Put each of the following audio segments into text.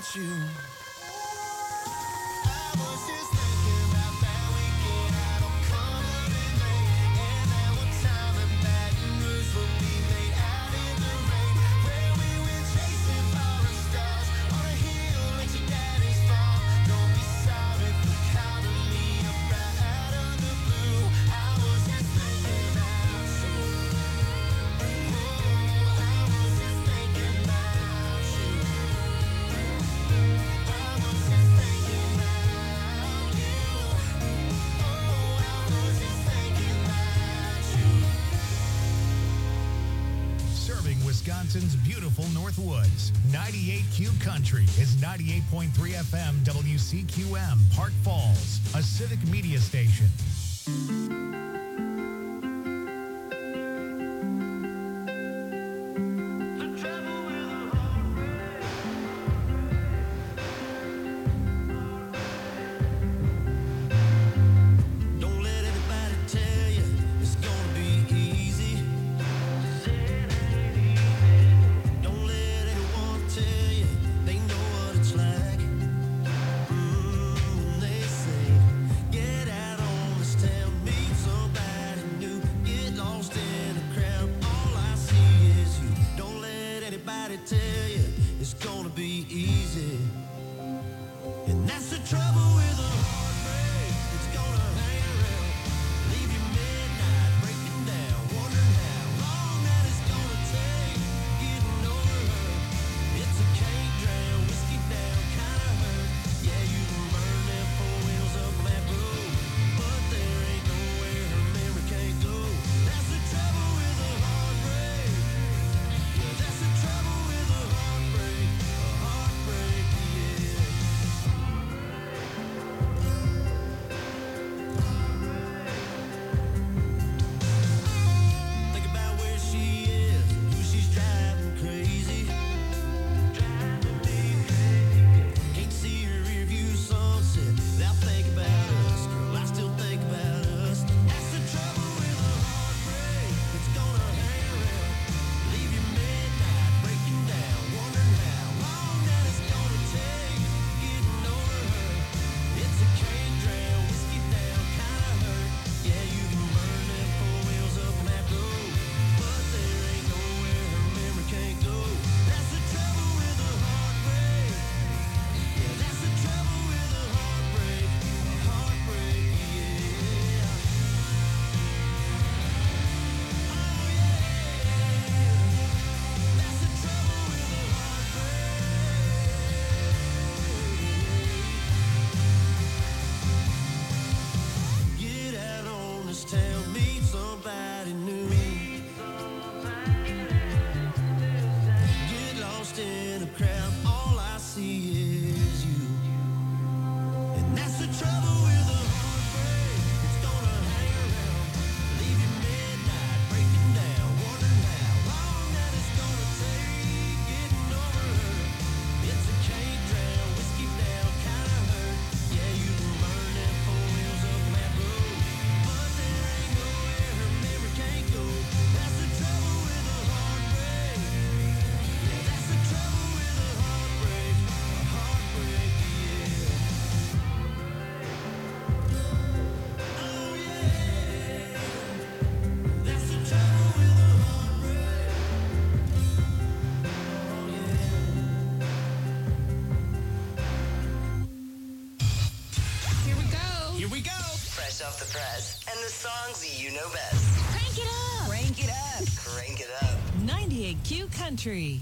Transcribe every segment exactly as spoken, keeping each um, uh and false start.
about you. Wisconsin's beautiful Northwoods. ninety-eight Q Country is ninety-eight point three F M W C Q M, Park Falls, a civic media station. Off the press and the songs you know best. Crank it up. Crank it up. Crank it up. ninety-eight Q Country.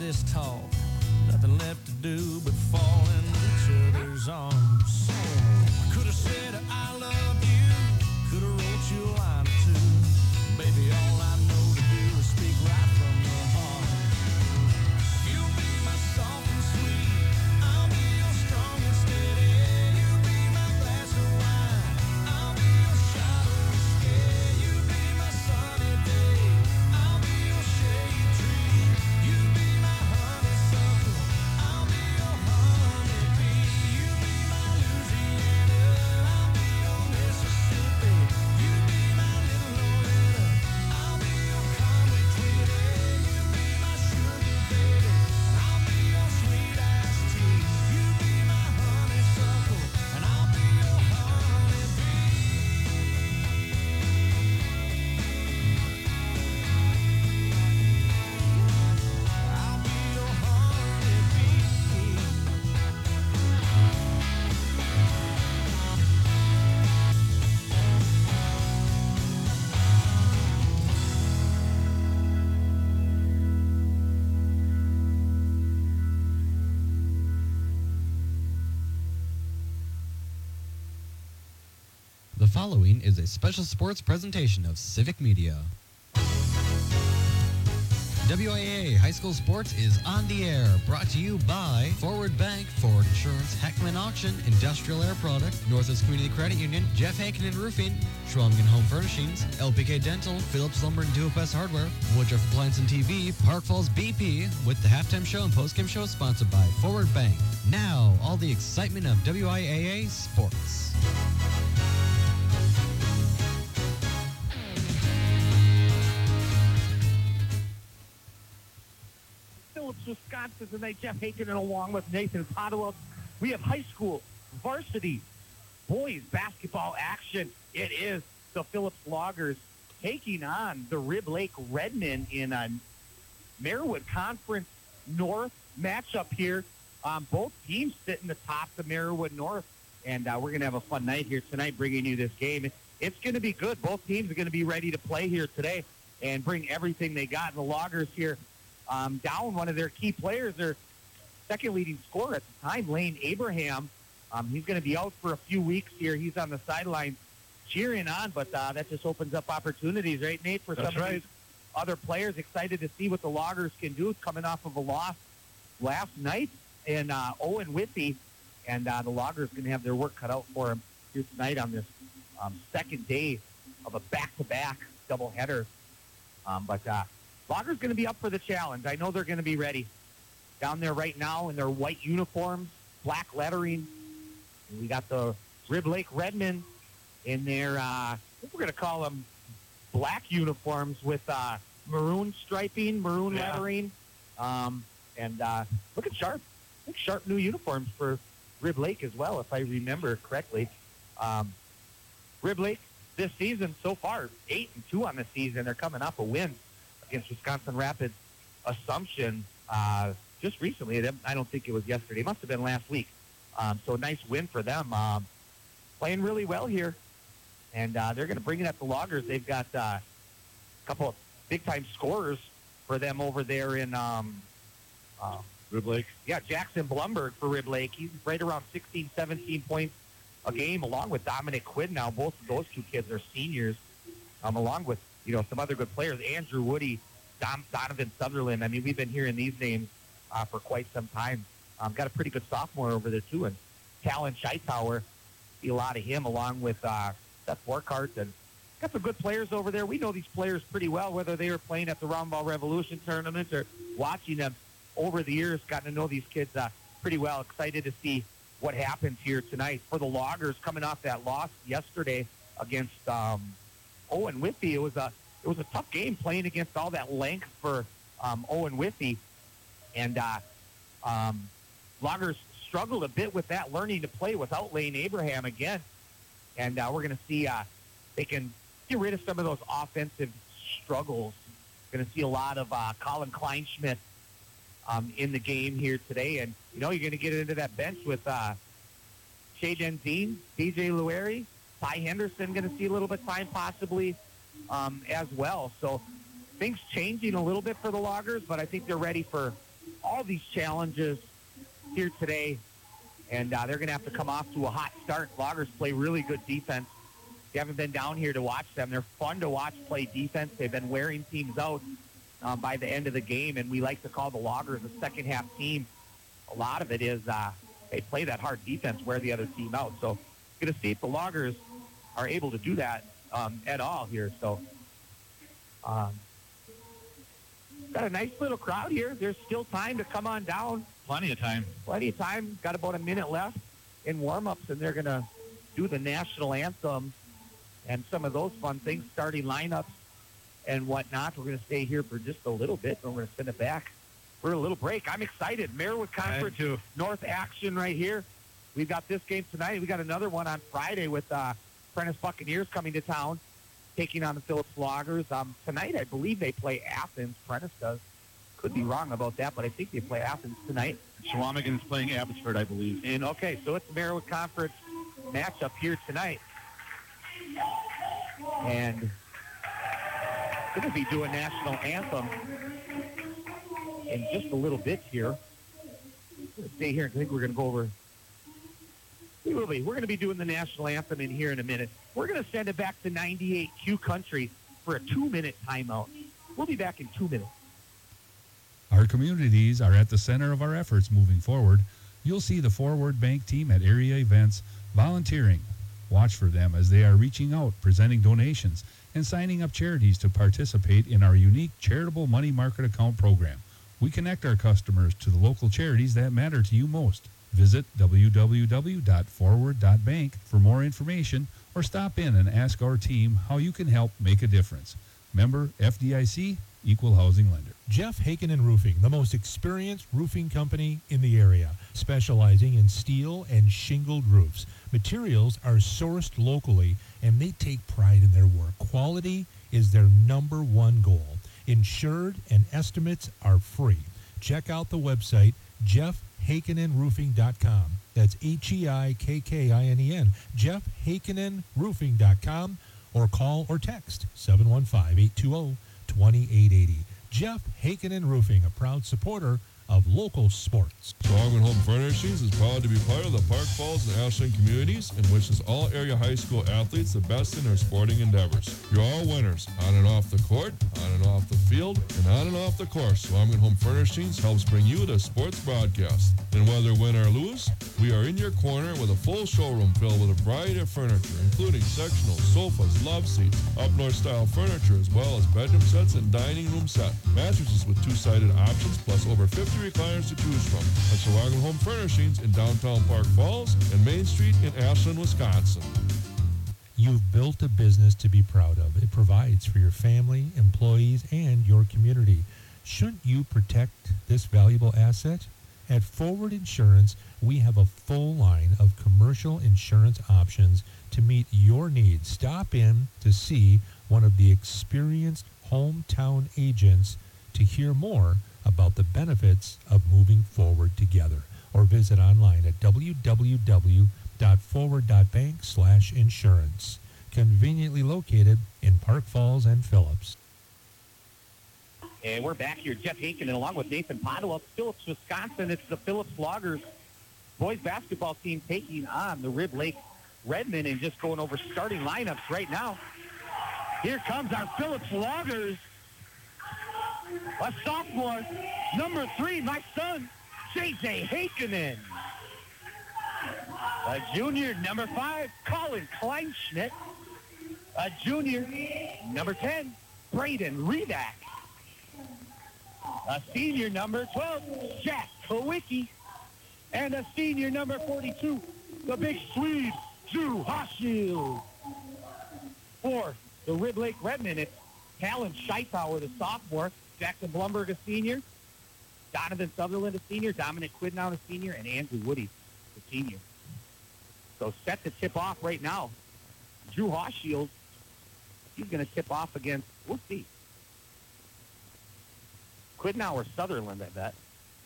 this talk. Nothing left to do but fall in each other's arms. I could have said I love you, could have wrote you a line or two. Baby, all I know to do is speak right from the heart. You'll be my soft and sweet, I'll be your strong and steady. You'll be my glass of wine, I'll be your shot of whiskey. You'll be my sunny day, I'll be your shade tree. You'll be my honeysuckle, I'll be your honeybee. You'll be my Louisiana, I'll be your Mississippi. You'll be my little Loretta, I'll be your Conway Twitty. You'll be my sugar baby, and I'll be your sweet iced tea. You'll be my honeysuckle, and I'll be your honeybee. I'll be your honeybee. The following is a special sports presentation of Civic Media. W I A High School Sports is on the air, brought to you by Forward Bank, Forward Insurance, Heckman Auction, Industrial Air Product, Northwest Community Credit Union, Jeff Haken Roofing, Schwalmgen Home Furnishings, L P K Dental, Phillips Lumber and Duo-Best Hardware, Woodruff Appliance and T V, Park Falls B P, with the halftime show and postgame show sponsored by Forward Bank. Now, all the excitement of W I A A sports. Phillips, Wisconsin tonight. Jeff Haken and along with Nathan Padua. We have high school varsity boys basketball action. It is the Phillips Loggers taking on the Rib Lake Redmen in a Marywood Conference North matchup here. Um, both teams sitting atop the Marywood North, and uh, we're going to have a fun night here tonight bringing you this game. It's going to be good. Both teams are going to be ready to play here today and bring everything they got. And the Loggers here Um, down one of their key players, their second leading scorer at the time, Lane Abraham. Um, he's going to be out for a few weeks here. He's on the sideline cheering on, but uh, that just opens up opportunities, right, Nate, for That's some right. of these other players. Excited to see what the Loggers can do coming off of a loss last night in uh, Owen Whitby, and uh, the Loggers going to have their work cut out for them here tonight on this um, second day of a back-to-back doubleheader. Um, but uh, Loggers going to be up for the challenge. I know they're going to be ready. Down there right now in their white uniforms, black lettering. And we got the Rib Lake Redmen in their, uh, I think we're going to call them black uniforms with uh, maroon striping, maroon Yeah. lettering. Um, and uh, look at sharp. Look, sharp new uniforms for Rib Lake as well, if I remember correctly. Um, Rib Lake this season so far, eight and two on the season. They're coming off a win against Wisconsin Rapids Assumption uh, just recently. I don't think it was yesterday. It must have been last week. Um, so a nice win for them. Um, playing really well here. And uh, they're going to bring it at the Loggers. They've got uh, a couple of big-time scorers for them over there in um, uh, Rib Lake. yeah, Jackson Blumberg for Rib Lake. He's right around sixteen, seventeen points a game, along with Dominic Quinn now. Both of those two kids are seniors, um, along with, you know, some other good players. Andrew Woody, Dom, Donovan Sutherland. I mean, we've been hearing these names uh, for quite some time. Um, got a pretty good sophomore over there, too. And Talon Scheitauer, see a lot of him, along with uh, Seth Borkart. And got some good players over there. We know these players pretty well, whether they were playing at the Roundball Revolution tournament or watching them over the years. Gotten to know these kids uh, pretty well. Excited to see what happens here tonight for the Loggers coming off that loss yesterday against um, Owen Whitby. It was a it was a tough game playing against all that length for um, Owen Whitby, and uh, um, Loggers struggled a bit with that, learning to play without Lane Abraham again, and uh, we're going to see uh, they can get rid of some of those offensive struggles. Going to see a lot of uh, Colin Kleinschmidt um, in the game here today, and you know you're going to get into that bench with uh, Shea Denzine, D J Lueri, Ty Henderson going to see a little bit of time possibly um, as well. So things changing a little bit for the Loggers, but I think they're ready for all these challenges here today, and uh, they're going to have to come off to a hot start. Loggers play really good defense. If you haven't been down here to watch them, they're fun to watch play defense. They've been wearing teams out um, by the end of the game, and we like to call the Loggers a second-half team. A lot of it is uh, they play that hard defense, wear the other team out. So going to see if the Loggers are able to do that um, at all here. So um, got a nice little crowd here. There's still time to come on down. Plenty of time. Plenty of time. Got about a minute left in warm-ups, and they're going to do the national anthem and some of those fun things, starting lineups and whatnot. We're going to stay here for just a little bit, and we're going to send it back for a little break. I'm excited. Marywood Conference North action right here. We've got this game tonight. We got another one on Friday with uh, Prentice Buccaneers coming to town, taking on the Phillips Loggers. Um, tonight, I believe they play Athens. Prentice does. Could be wrong about that, but I think they play Athens tonight. Shawamigan's playing Abbotsford, I believe. And okay, so it's the Marywood Conference matchup here tonight. And going to be doing national anthem in just a little bit here. I'm going to stay here. I think we're going to go over. We will be. We're going to be doing the national anthem in here in a minute. We're going to send it back to ninety-eight Q Country for a two-minute timeout. We'll be back in two minutes. Our communities are at the center of our efforts moving forward. You'll see the Forward Bank team at area events volunteering. Watch for them as they are reaching out, presenting donations, and signing up charities to participate in our unique charitable money market account program. We connect our customers to the local charities that matter to you most. Visit w w w dot forward dot bank for more information or stop in and ask our team how you can help make a difference. Member F D I C, Equal Housing Lender. Jeff Hakenin Roofing, the most experienced roofing company in the area, specializing in steel and shingled roofs. Materials are sourced locally, and they take pride in their work. Quality is their number one goal. Insured and estimates are free. Check out the website, jeff hakenin roofing dot com. That's H E I K K I N E N, jeff hakenin roofing dot com, or call or text seven one five, eight two zero, two eight eight zero. Jeff Hakenin Roofing, a proud supporter of local sports. Swagman Home Furnishings is proud to be part of the Park Falls and Ashland communities and wishes all area high school athletes the best in their sporting endeavors. You're all winners, on and off the court, on and off the field, and on and off the course. Swagman Home Furnishings helps bring you the sports broadcast. And whether win or lose, we are in your corner with a full showroom filled with a variety of furniture, including sectional, sofas, love seats, up-north style furniture, as well as bedroom sets and dining room set. Mattresses with two-sided options, plus over fifty recliners to choose from. At Shawagam Home Furnishings in downtown Park Falls and Main Street in Ashland, Wisconsin. You've built a business to be proud of. It provides for your family, employees, and your community. Shouldn't you protect this valuable asset? At Forward Insurance, we have a full line of commercial insurance options to meet your needs. Stop in to see one of the experienced hometown agents to hear more about the benefits of moving forward together, or visit online at w w w dot forward dot bank slash insurance. Conveniently located in Park Falls and Phillips. And we're back here, Jeff Hakenin, along with Nathan Podwell, Phillips, Wisconsin. It's the Phillips Loggers boys basketball team taking on the Rib Lake Redmen, and just going over starting lineups right now. Here comes our Phillips Loggers. A sophomore, number three, my son, J J Hakenin. A junior, number five, Colin Kleinschmidt. A junior, number ten, Braden Reback. A senior, number twelve, Jack Kowicki. And a senior, number forty-two, the big Swede, Drew Hochschild. For the Rib Lake Redmen, it's Talon Scheitauer, the sophomore, Jackson Blumberg, a senior, Donovan Sutherland, a senior, Dominic Quidnow, a senior, and Andrew Woody, a senior. So set to tip off right now. Drew Hochschild, he's going to tip off against, we'll see. Quidnow or Sutherland, I bet.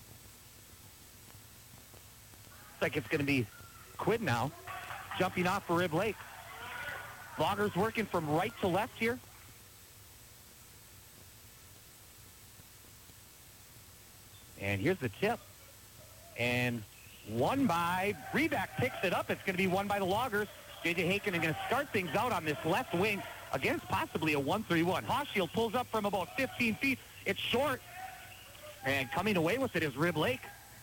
Looks like it's going to be Quidnow jumping off for Rib Lake. Loggers working from right to left here. And here's the tip. And one by Reback picks it up. It's going to be one by the Loggers. J J Haken is going to start things out on this left wing against possibly a one three one. Hochschild pulls up from about fifteen feet. It's short. And coming away with it is Rib Lake.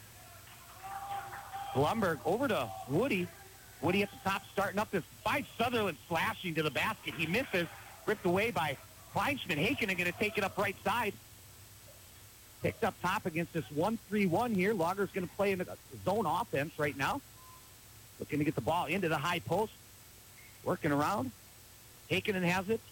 Blumberg over to Woody. Woody at the top starting up this fight. Sutherland slashing to the basket. He misses. Ripped away by Kleinschmidt. Haken is going to take it up right side. Picked up top against this one three one here. Loggers going to play in the zone offense right now. Looking to get the ball into the high post. Working around. Haken has it.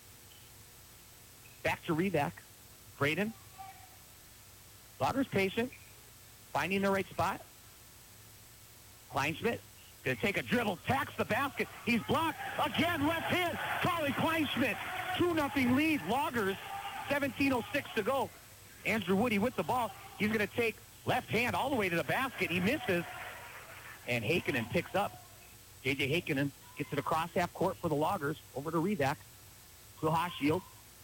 Back to Reback. Braden. Loggers patient. Finding the right spot. Kleinschmidt. Going to take a dribble. Tacks the basket. He's blocked. Again, left hand. Carly Kleinschmidt. two nothing lead. Loggers. seventeen oh six to go. Andrew Woody with the ball. He's going to take left hand all the way to the basket. He misses. And Hakenen picks up. J J Hakenen gets it across half court for the Loggers. Over to Reback. To Hochschild.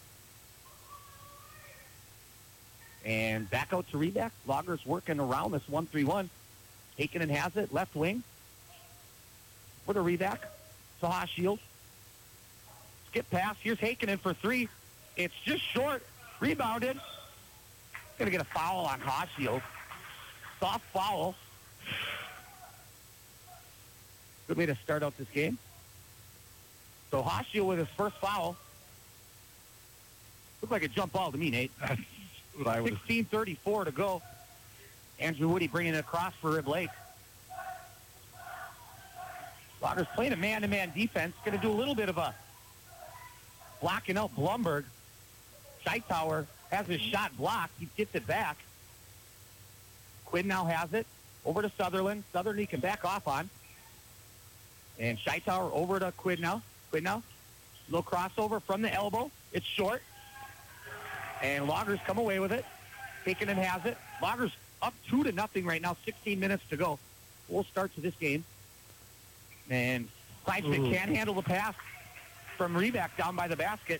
And back out to Reback. Loggers working around this one three one. Hakenen has it. Left wing. For the Reback. To Hochschild. Skip pass. Here's Hakenen for three. It's just short. Rebounded. Going to get a foul on Hochschild. Soft foul. Good way to start out this game. So Hochschild with his first foul. Looked like a jump ball to me, Nate. That's what I would. sixteen thirty-four to go. Andrew Woody bringing it across for Rib Lake. Loggers playing a man-to-man defense. Going to do a little bit of a blocking out Blumberg. Scheitauer has his shot blocked. He gets it back. Quinn now has it. Over to Sutherland. Sutherland he can back off on. And Scheitauer over to Quinn now. Quinn now. Little crossover from the elbow. It's short. And Loggers come away with it. Hakenen has it. Loggers up two to nothing right now. sixteen minutes to go. Full start to this game. And Kleinschmidt can't handle the pass from Reback down by the basket.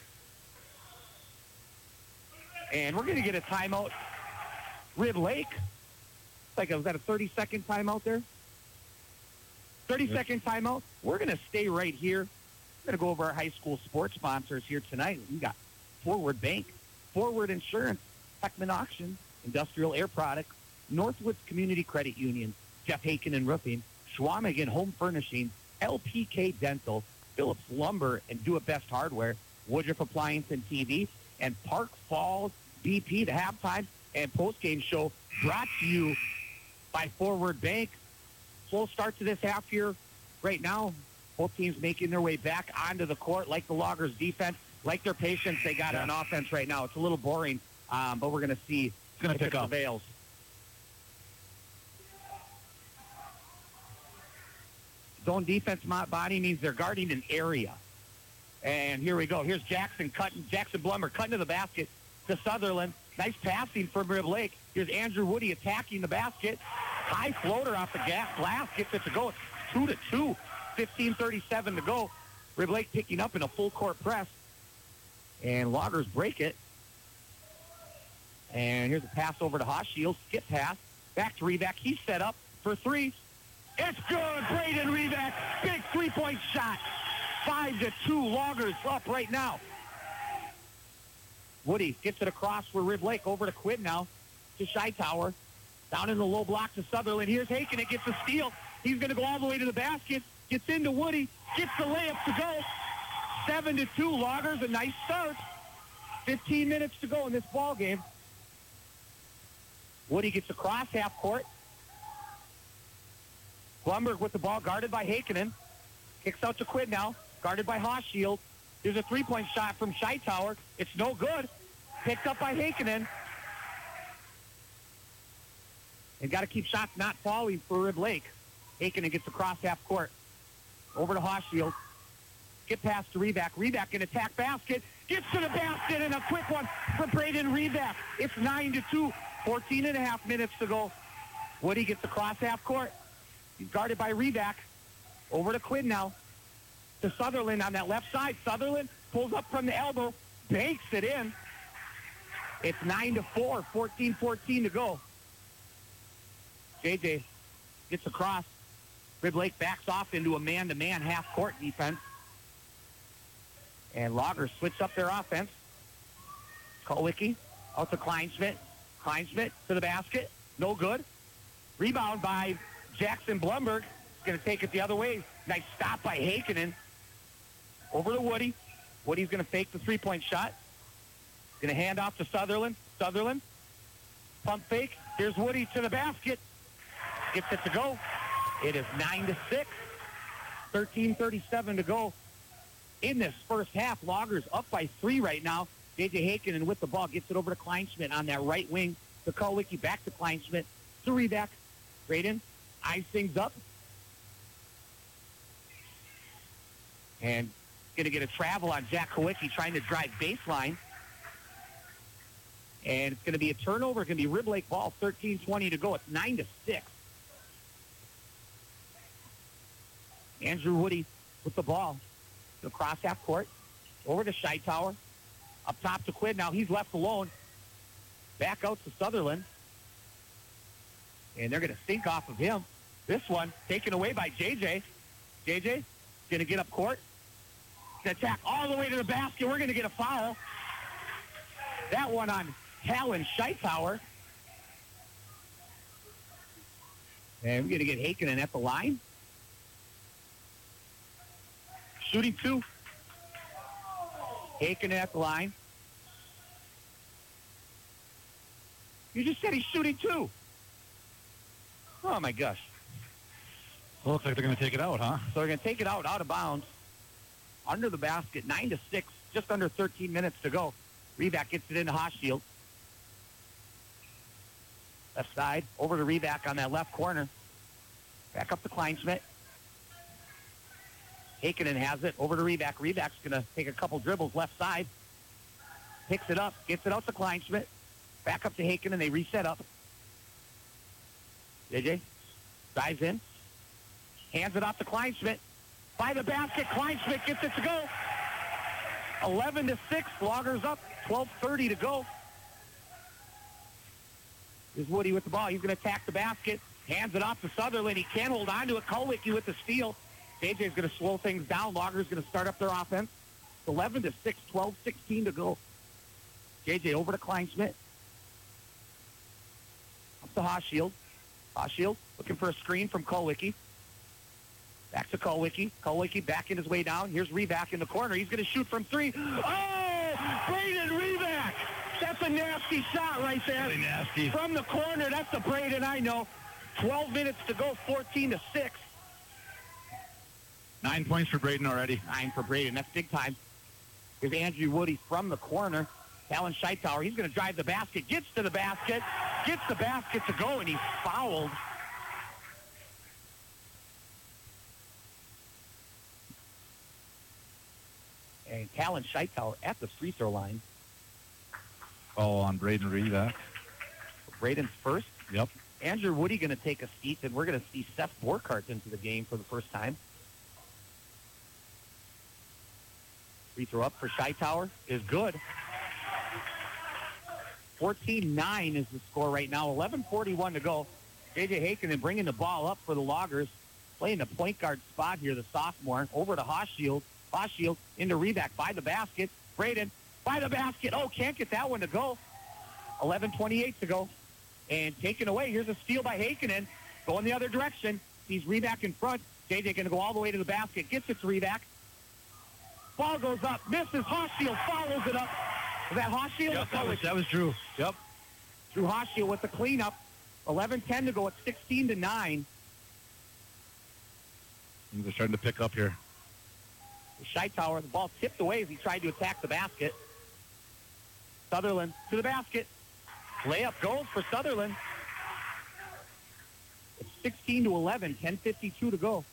And we're going to get a timeout. Rib Lake. Like, was that a thirty-second timeout there? thirty-second timeout. We're going to stay right here. We're going to go over our high school sports sponsors here tonight. We got Forward Bank, Forward Insurance, Heckman Auction, Industrial Air Products, Northwoods Community Credit Union, Jeff Haken and Roofing, Schwamigan Home Furnishing, L P K Dental, Phillips Lumber and Do It Best Hardware, Woodruff Appliance and T V, and Park Falls B P, the halftime and postgame show brought to you by Forward Bank. Slow start to this half here right now. Both teams making their way back onto the court, like the Loggers defense, like their patience they got on offense right now. It's a little boring, um, but we're going to see It's going to pick up. Prevails. Zone defense body means they're guarding an area. And here we go. Here's Jackson cutting, Jackson Blumber cutting to the basket to Sutherland. Nice passing from Rib Lake. Here's Andrew Woody attacking the basket. High floater off the gas glass. Gets it to go. It's two to two. fifteen thirty-seven to go. Rib Lake picking up in a full court press. And Loggers break it. And here's a pass over to Hochschild. Skip pass. Back to Reback. He's set up for three. It's good. Braden Reback. Big three-point shot. Five to two. Loggers up right now. Woody gets it across for Rib Lake. Over to Quinn now. To Scheitauer. Down in the low block to Sutherland. Here's Haken. It gets a steal. He's going to go all the way to the basket. Gets into Woody. Gets the layup to go. Seven to two. Loggers. A nice start. Fifteen minutes to go in this ball game. Woody gets across half court. Blumberg with the ball, guarded by Hakenen. Kicks out to Quinn now, guarded by Hochschild. There's a three-point shot from Scheitauer. It's no good. Picked up by Hakenen. And got to keep shots not falling for Rib Lake. Hakenen gets across half court. Over to Hochschild. Get pass to Reback. Reback in attack basket. Gets to the basket and a quick one for Braden Reback. It's nine to two. fourteen and a half minutes to go. Woody gets across half court. He's guarded by Reback. Over to Quinn now. To Sutherland on that left side. Sutherland pulls up from the elbow. Banks it in. It's nine to four. fourteen fourteen to go. J J gets across. Rib Lake backs off into a man-to-man half-court defense. And Loggers switch up their offense. Kulwicki out to Kleinschmidt. Kleinschmidt to the basket. No good. Rebound by Jackson Blumberg. He's going to take it the other way. Nice stop by Heikkinen. Over to Woody. Woody's going to fake the three-point shot. Going to hand off to Sutherland. Sutherland. Pump fake. Here's Woody to the basket. Gets it to go. It is nine to six. thirteen thirty-seven to go in this first half. Loggers up by three right now. J J Heikkinen with the ball. Gets it over to Kleinschmidt on that right wing. To Kulwicki. Back to Kleinschmidt. To Reback. Braden eyes things up. And going to get a travel on Jack Kulwicki trying to drive baseline. And it's going to be a turnover. It's going to be Rib Lake ball. thirteen twenty to go. It's nine to six. Andrew Woody with the ball. Across half court. Over to Scheitauer. Up top to Quinn. Now he's left alone. Back out to Sutherland. And they're going to sink off of him. This one taken away by J J. J J going to get up court. Going to attack all the way to the basket. We're going to get a foul. That one on Talon Scheitauer. And we're going to get Heikkinen at the line. Shooting two. Heikkinen at the line. You just said he's shooting two. Oh, my gosh. Well, looks like they're going to take it out, huh? So they're going to take it out, out of bounds. Under the basket, nine to six, just under thirteen minutes to go. Reback gets it into Hoshield. Left side, over to Reback on that left corner. Back up to Kleinschmidt. Heikkinen has it, over to Reback. Reback's going to take a couple dribbles left side. Picks it up, gets it out to Kleinschmidt. Back up to Heikkinen, they reset up. J J dives in. Hands it off to Kleinschmidt. By the basket, Kleinschmidt gets it to go. eleven to six, Loggers up, twelve thirty to go. Here's Woody with the ball. He's going to attack the basket. Hands it off to Sutherland. He can't hold on to it. Kulwicki with the steal. J J's going to slow things down. Loggers going to start up their offense. eleven to six, twelve sixteen to go. J J over to Kleinschmidt. Up to Hoshield. Hoshield looking for a screen from Kulwicki. Back to Kulwicki. Kulwicki backing his way down. Here's Reback in the corner. He's going to shoot from three. Oh! Braden Reback! That's a nasty shot right there. Really nasty. From the corner. That's the Braden I know. twelve minutes to go, fourteen to six. Nine points for Braden already. Nine for Braden. That's big time. Here's Andrew Woody from the corner. Talon Scheitauer. He's going to drive the basket. Gets to the basket. Gets the basket to go, and he's fouled. And Talon Scheitauer at the free throw line. Oh, on Braden Reback. Braden's first. Yep. Andrew Woody going to take a seat, and we're going to see Seth Borkart into the game for the first time. Free throw up for Scheitauer is good. fourteen nine is the score right now. eleven forty-one to go. J J Heikkinen bringing the ball up for the Loggers. Playing the point guard spot here, the sophomore. Over to Hoshield. Hoshield into Reback by the basket. Braden by the basket. Oh, can't get that one to go. eleven twenty-eight to go. And taken away. Here's a steal by Heikkinen. Going the other direction. He's Reback in front. J J going to go all the way to the basket. Gets it to Reback. Ball goes up. Misses. Hoshield follows it up. Was that Hoshield? Yep, that was, that was Drew. Yep. Drew Hoshield with the cleanup. eleven ten to go. It's sixteen to nine. They're starting to pick up here. Scheitauer, the ball tipped away as he tried to attack the basket. Sutherland to the basket. Layup goes for Sutherland. It's sixteen to eleven, ten fifty-two to go.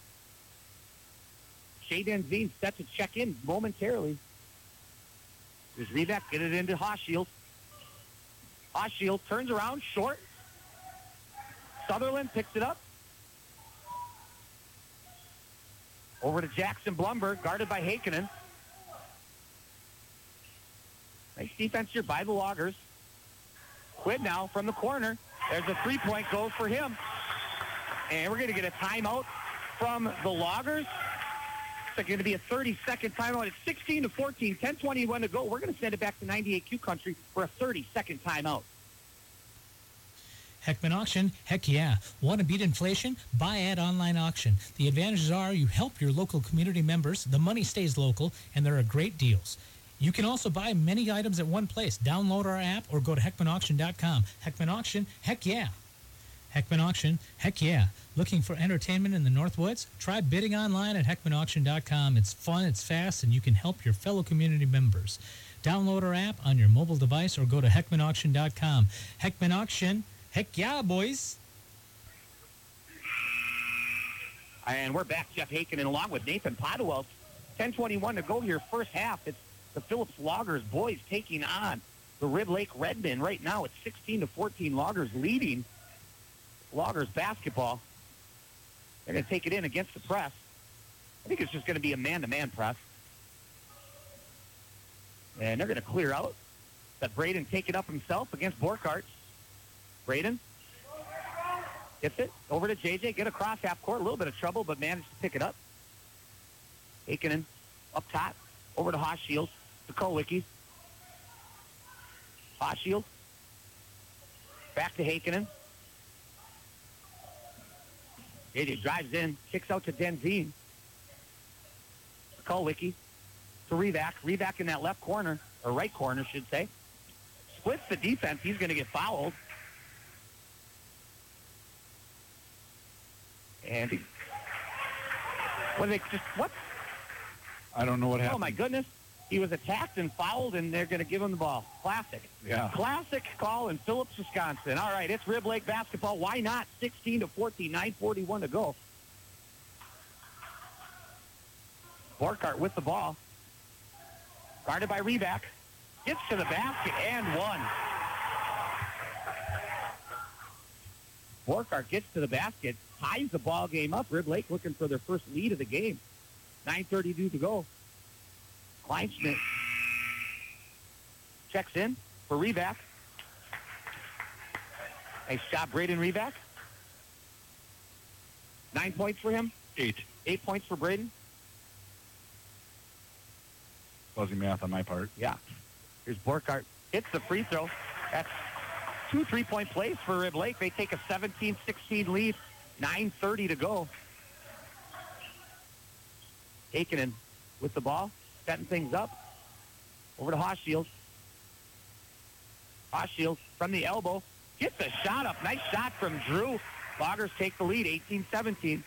Shea Denzine set to check in momentarily. There's Reback, get it into Hoshield. Hoshield turns around, short. Sutherland picks it up. Over to Jackson Blumberg, guarded by Heikkinen. Nice defense here by the Loggers. Quid now from the corner. There's a three-point goal for him. And we're going to get a timeout from the Loggers. It's going to be a thirty-second timeout. It's sixteen to fourteen, ten twenty-one to go. We're going to send it back to ninety-eight Q Country for a thirty-second timeout. Heckman Auction, heck yeah. Want to beat inflation? Buy at online auction. The advantages are you help your local community members, the money stays local, and there are great deals. You can also buy many items at one place. Download our app or go to heckman auction dot com. Heckman Auction, heck yeah. Heckman Auction, heck yeah. Looking for entertainment in the Northwoods? Try bidding online at heckman auction dot com. It's fun, it's fast, and you can help your fellow community members. Download our app on your mobile device or go to heckman auction dot com. Heckman Auction, heck yeah, boys. And we're back. Jeff Haken along with Nathan Podwell. ten twenty-one to go here, first half. It's the Phillips Loggers boys taking on the Rib Lake Redmen. Right now, it's sixteen to fourteen. Loggers leading Loggers basketball. They're going to take it in against the press. I think it's just going to be a man-to-man press. And they're going to clear out. Let Braden take it up himself against Borkart. Braden gets it over to J J. Get across half court. A little bit of trouble, but managed to pick it up. Aikinen up top. Over to Hochschild. To Kowicki. Hochschild. Back to Hakkinen. J J drives in. Kicks out to Denzine. Kowicki. To Revac. Revac in that left corner. Or right corner, should say. Splits the defense. He's going to get fouled. And he, what they just what? I don't know what happened. Oh my goodness! He was attacked and fouled, and they're going to give him the ball. Classic. Yeah. Classic call in Phillips, Wisconsin. All right, it's Rib Lake basketball. Why not? sixteen to fourteen, nine forty-one to go. Borkart with the ball, guarded by Reback, gets to the basket and one. Borkart gets to the basket, ties the ball game up. Rib Lake looking for their first lead of the game. nine thirty-two to go. Kleinschmidt checks in for Reback. Nice shot, Braden Reback. Nine points for him. Eight. Eight points for Braden. Fuzzy math on my part. Yeah. Here's Borkart. Hits the free throw. That's two three-point plays for Rib Lake. They take a seventeen sixteen lead. nine thirty to go. Aikinen with the ball, setting things up. Over to Hochschild. Hochschild from the elbow. Gets a shot up. Nice shot from Drew. Loggers take the lead, eighteen seventeen.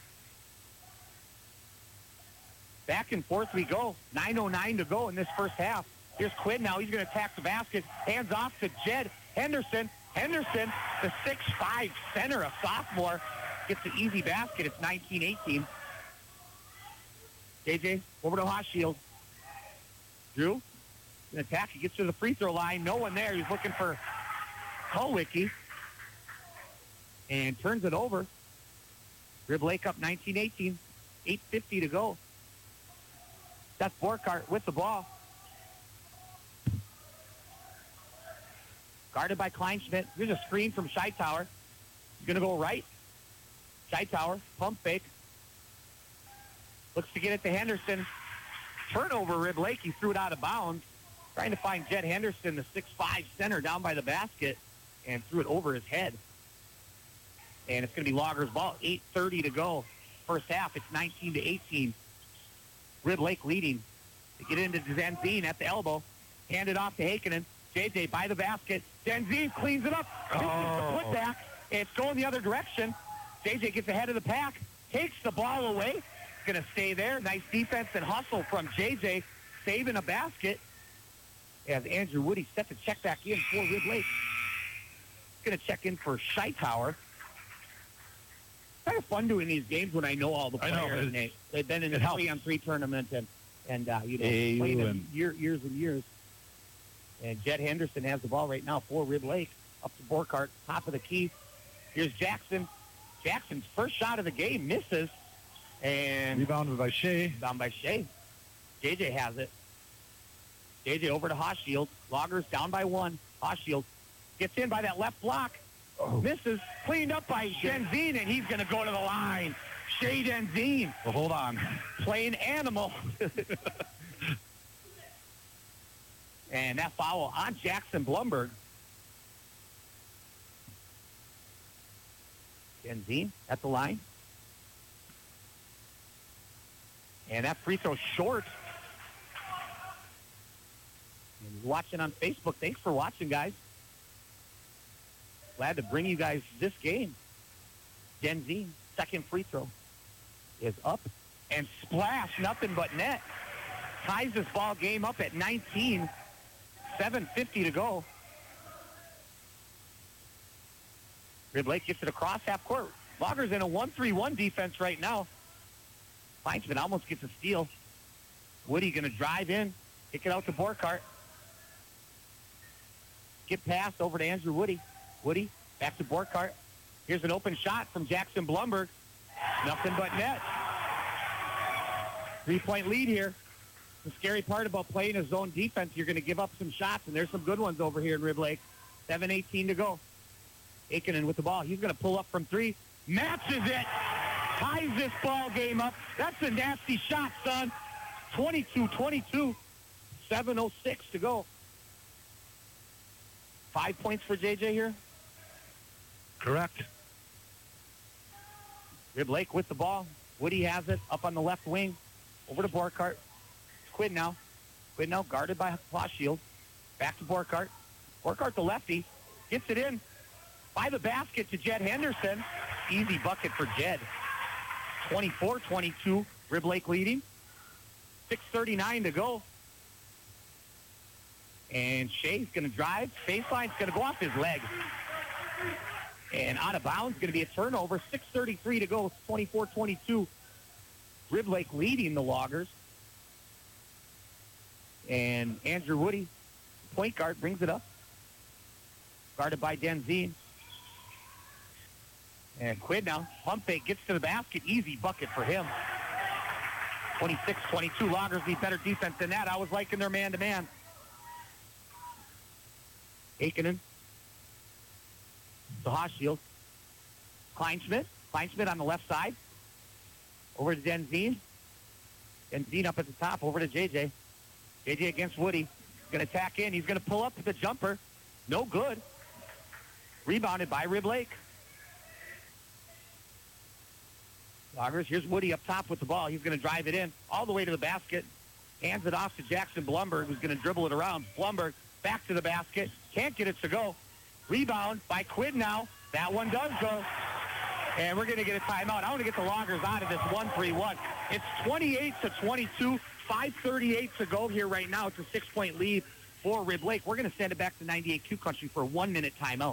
Back and forth we go. nine oh nine to go in this first half. Here's Quinn now. He's going to attack the basket. Hands off to Jed Henderson. Henderson, the six five center, a sophomore, gets an easy basket. It's nineteen eighteen. J J over to Hochschild. Drew, an attack. He gets to the free throw line. No one there. He's looking for Kowicki. And turns it over. Rib Lake up nineteen eighteen. eight fifty to go. That's Borkart with the ball. Guarded by Kleinschmidt. Here's a screen from Scheitower. He's going to go right. Scheitower, pump fake. Looks to get it to Henderson. Turnover, Rib Lake. He threw it out of bounds. Trying to find Jed Henderson, the six five center, down by the basket, and threw it over his head. And it's going to be Loggers' ball. eight thirty to go. First half, it's nineteen to eighteen. Rib Lake leading. They get into Denzine at the elbow. Hand it off to Hakkinen. J J by the basket. Denzine cleans it up. This Oh. is the putback. It's going the other direction. J J gets ahead of the pack. Takes the ball away. It's going to stay there. Nice defense and hustle from J J. Saving a basket. As Andrew Woody set to check back in for Rib Lake. Going to check in for Scheitower. Kind of fun doing these games when I know all the I players. know. And they, they've been in It the helps. three on three tournament and, and uh, you know, Hey, played them and- year, years and years. And Jed Henderson has the ball right now for Rib Lake. Up to Borkart, top of the key. Here's Jackson. Jackson's first shot of the game misses. And Rebounded by Shea. down by Shea. J J has it. J J over to Hochschild. Loggers down by one. Hochschild gets in by that left block. Misses. Cleaned up by Denzine, and he's going to go to the line. Shea Denzine. Well, hold on. Playing animal. And that foul on Jackson Blumberg. Denzine at the line. And that free throw short. And watching on Facebook. Thanks for watching, guys. Glad to bring you guys this game. Denzine, second free throw, is up and splash, nothing but net. Ties this ball game up at nineteen. seven fifty to go. Rib Lake gets it across half court. Loggers in a one three one defense right now. Fleischman almost gets a steal. Woody going to drive in, kick it out to Borkart. Get passed over to Andrew Woody. Woody back to Borkart. Here's an open shot from Jackson Blumberg. Nothing but net. Three-point lead here. The scary part about playing a zone defense, you're going to give up some shots, and there's some good ones over here in Rib Lake. seven eighteen to go. Aikinen with the ball. He's going to pull up from three. Matches it. Ties this ball game up. That's a nasty shot, son. twenty-two twenty-two. seven oh six to go. Five points for J J here. Correct. Rib Lake with the ball. Woody has it up on the left wing. Over to Borkart. It's Quinn now. Quinn now guarded by Flashield. Back to Borkart. Borkart the lefty. Gets it in. By the basket to Jed Henderson. Easy bucket for Jed. twenty-four twenty-two. Rib Lake leading. six thirty-nine to go. And Shea's going to drive. Baseline's going to go off his leg. And out of bounds, going to be a turnover. six thirty-three to go. twenty-four twenty-two. Rib Lake leading the Loggers. And Andrew Woody, point guard, brings it up. Guarded by Denzine. And Quinn now. Pump fake, gets to the basket. Easy bucket for him. twenty-six twenty-two. Loggers need better defense than that. I was liking their man-to-man. Aikinen. To Hochschild. Kleinschmidt. Kleinschmidt on the left side. Over to Denzine. Denzine up at the top. Over to J J. J J against Woody. Going to tack in. He's going to pull up the jumper. No good. Rebounded by Rib Lake. Loggers, here's Woody up top with the ball. He's going to drive it in all the way to the basket. Hands it off to Jackson Blumberg, who's going to dribble it around. Blumberg back to the basket. Can't get it to go. Rebound by Quinn now. That one does go. And we're going to get a timeout. I want to get the Loggers out of this one three one. It's twenty-eight to twenty-two. five thirty-eight to go here right now. It's a six-point lead for Rib Lake. We're going to send it back to ninety-eight Q Country for a one-minute timeout.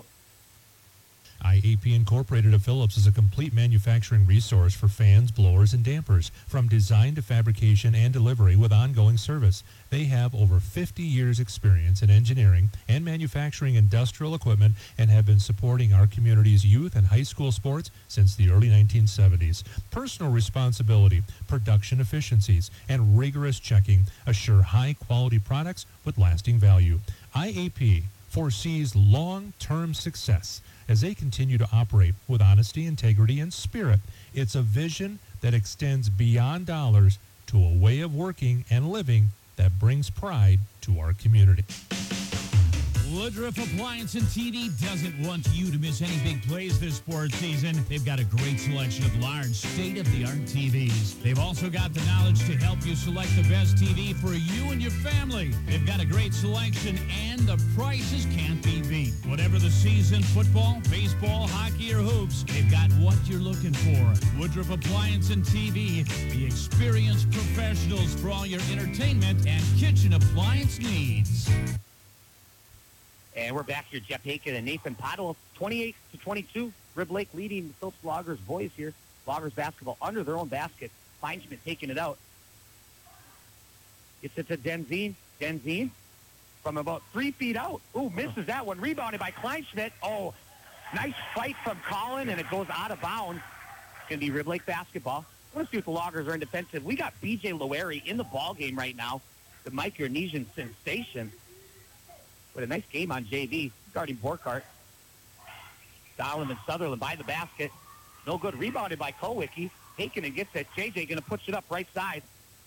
I A P Incorporated of Phillips is a complete manufacturing resource for fans, blowers, and dampers, from design to fabrication and delivery with ongoing service. They have over fifty years experience in engineering and manufacturing industrial equipment and have been supporting our community's youth and high school sports since the early nineteen seventies. Personal responsibility, production efficiencies, and rigorous checking assure high-quality products with lasting value. I A P foresees long-term success as they continue to operate with honesty, integrity, and spirit. It's a vision that extends beyond dollars to a way of working and living that brings pride to our community. Woodruff Appliance and T V doesn't want you to miss any big plays this sports season. They've got a great selection of large, state-of-the-art T Vs. They've also got the knowledge to help you select the best T V for you and your family. They've got a great selection, and the prices can't be beat. Whatever the season, football, baseball, hockey, or hoops, they've got what you're looking for. Woodruff Appliance and T V, the experienced professionals for all your entertainment and kitchen appliance needs. And we're back here, Jeff Aiken and Nathan Pottle, twenty-eight to twenty-two. Rib Lake leading the Phillips Loggers boys here. Loggers basketball under their own basket. Feinschmidt taking it out. Gets it to Denzine. Denzine from about three feet out. Ooh, misses that one. Rebounded by Kleinschmidt. Oh, nice fight from Colin, and it goes out of bounds. It's going to be Rib Lake basketball. I want to see what the Loggers are in defensive. We got B J Lowery in the ball game right now, the Micronesian sensation. With a nice game on J V, guarding Borkart. Donovan Sutherland by the basket. No good. Rebounded by Kowicki. Hakenin gets it. J J going to push it up right side.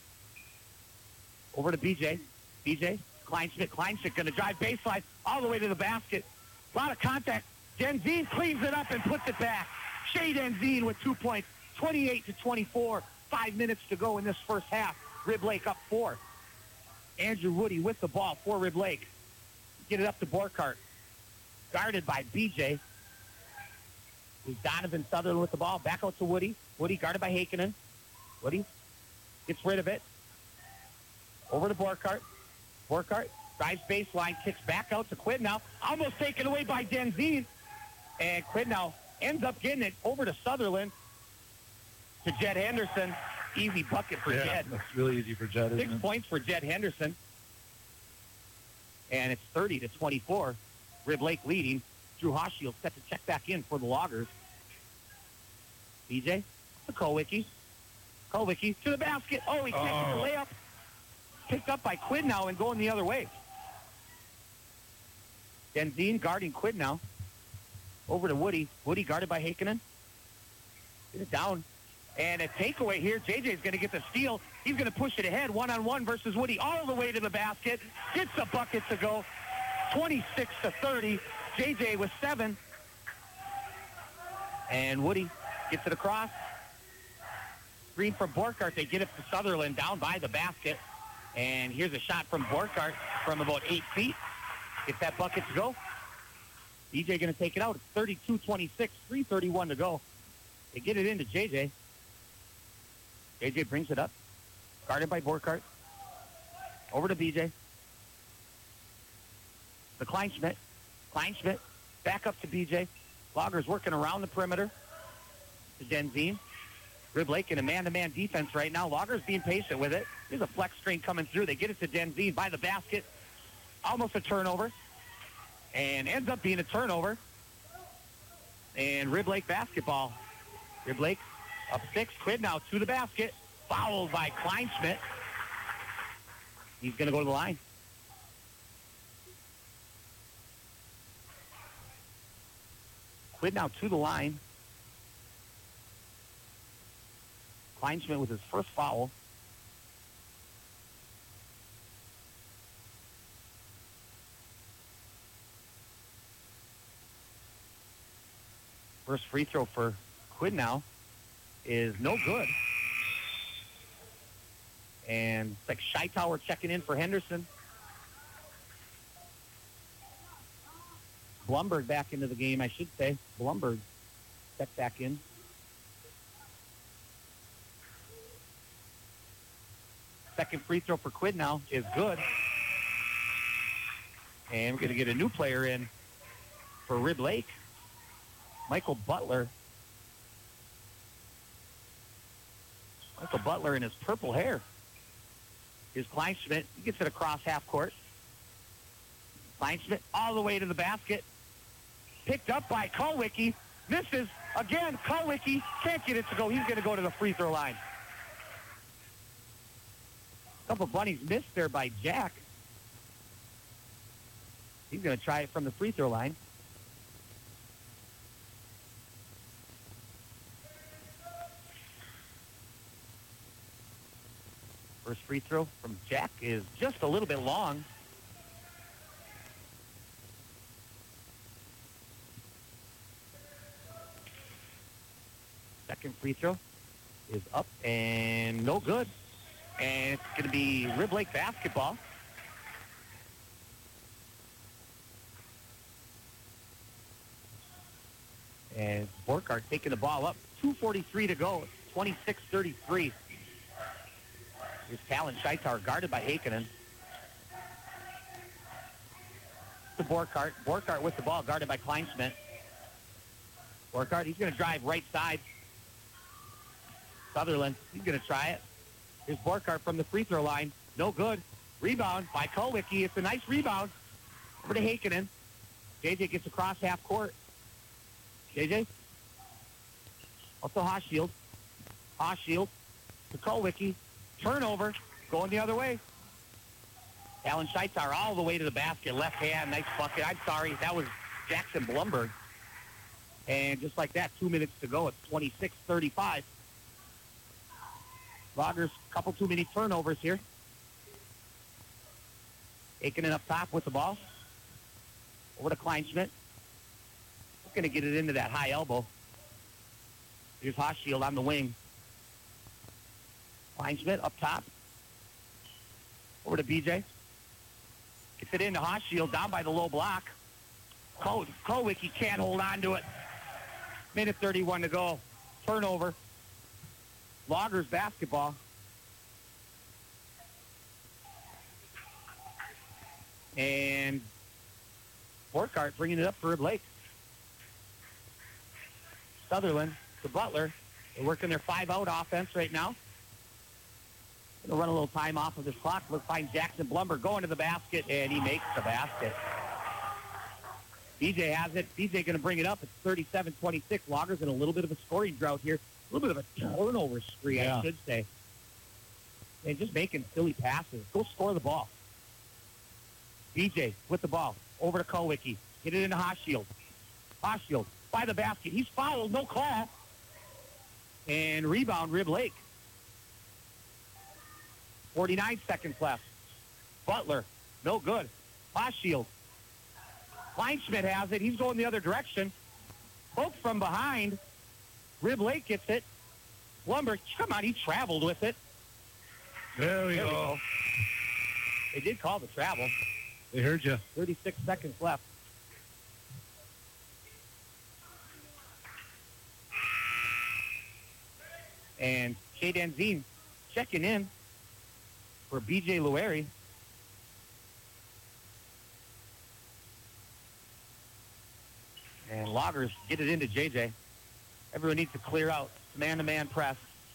Over to B J. B J. Kleinschmidt. Kleinschmidt going to drive baseline all the way to the basket. A lot of contact. Denzine cleans it up and puts it back. Shea Denzine with two points. twenty-eight to twenty-four. Five minutes to go in this first half. Rib Lake up four. Andrew Woody with the ball for Rib Lake. Get it up to Borkart. Guarded by B J. Who's Donovan Sutherland with the ball. Back out to Woody. Woody guarded by Hakenin. Woody gets rid of it. Over to Borkart. Borkart drives baseline, kicks back out to Quidnow. Almost taken away by Denzine. And Quidnow ends up getting it over to Sutherland. To Jed Henderson. Easy bucket for yeah, Jed. That's really easy for Jed. Six Isn't it? points for Jed Henderson. And it's thirty to twenty-four. Rib Lake leading. Drew Hoshiel set to check back in for the Loggers. B J to Kowicki. Kowicki to the basket. Oh, he kicked Oh. the layup. Picked up by Quidnow and going the other way. Denzine guarding Quidnow. Over to Woody. Woody guarded by Hakenin. Get it down. And a takeaway here. J J's going to get the steal. He's going to push it ahead. One-on-one versus Woody all the way to the basket. Gets the bucket to go. twenty-six to thirty. J J with seven. And Woody gets it across. Screen from Borkart. They get it to Sutherland down by the basket. And here's a shot from Borkart from about eight feet. Gets that bucket to go. B J going to take it out. It's thirty-two twenty-six. three thirty-one to go. They get it into J J. J J brings it up. Guarded by Borkart. Over to B J. The Kleinschmidt. Kleinschmidt back up to B J. Loggers working around the perimeter. To Denzine. Rib Lake in a man-to-man defense right now. Loggers being patient with it. There's a flex screen coming through. They get it to Denzine by the basket. Almost a turnover. And ends up being a turnover. And Rib Lake basketball. Rib Lake up six. Quidnow to the basket. Fouled by Kleinschmidt. He's going to go to the line. Quidnow to the line. Kleinschmidt with his first foul. First free throw for Quidnow is no good. And it's like Scheitauer checking in for Henderson. Blumberg back into the game, I should say. Blumberg checked back in. Second free throw for Quidnow is good. And we're going to get a new player in for Rib Lake. Michael Butler. Michael Butler in his purple hair. Here's Kleinschmidt. He gets it across half court. Kleinschmidt all the way to the basket. Picked up by Kowicki. Misses. Again, Kowicki can't get it to go. He's going to go to the free throw line. A couple bunnies missed there by Jack. He's going to try it from the free throw line. First free throw from Jack is just a little bit long. Second free throw is up and no good. And it's going to be Rib Lake basketball. And Borkart taking the ball up. two forty-three to go. twenty-six thirty-three. Here's Talon Scheitauer guarded by Hakenin. To Borkart. Borkart with the ball guarded by Kleinschmidt. Borkart, he's going to drive right side. Sutherland, he's going to try it. Here's Borkart from the free throw line. No good. Rebound by Kowicki. It's a nice rebound. Over to Hakenin. J J gets across half court. J J. Also Hoshield. Hoshield to Kowicki. Turnover. Going the other way. Alan Scheitauer all the way to the basket. Left hand. Nice bucket. I'm sorry. That was Jackson Blumberg. And just like that, two minutes to go. It's twenty-six thirty-five. Loggers, couple too many turnovers here. Aikinen up top with the ball. Over to Kleinschmidt. Going to get it into that high elbow. Here's Hochschild on the wing. Kleinschmidt up top. Over to B J. Gets it into Hochschild, down by the low block. Ko- Kowicki can't hold on to it. Minute thirty-one to go. Turnover. Loggers basketball. And Borkart bringing it up for Rib Lake. Sutherland to Butler. They're working their five-out offense right now. Going to run a little time off of this clock. Look, find Jackson Blumberg going to the basket, and he makes the basket. B J has it. B J going to bring it up. It's thirty-seven twenty-six. Loggers in a little bit of a scoring drought here. A little bit of a turnover spree, Yeah. I should say. And just making silly passes. Go score the ball. B J with the ball. Over to Kowicki. Get it into Hochschild. Hochschild by the basket. He's fouled. No call. And rebound, Rib Lake. forty-nine seconds left. Butler. No good. Hochschild. Kleinschmidt has it. He's going the other direction. Poke from behind. Rib Lake gets it. Blumberg, come on, he traveled with it. There we There we go. go. They did call the travel. They heard you. thirty-six seconds left. And Kay Danzine checking in for B J Lueri. And Loggers get it into J J. Everyone needs to clear out. Man-to-man press.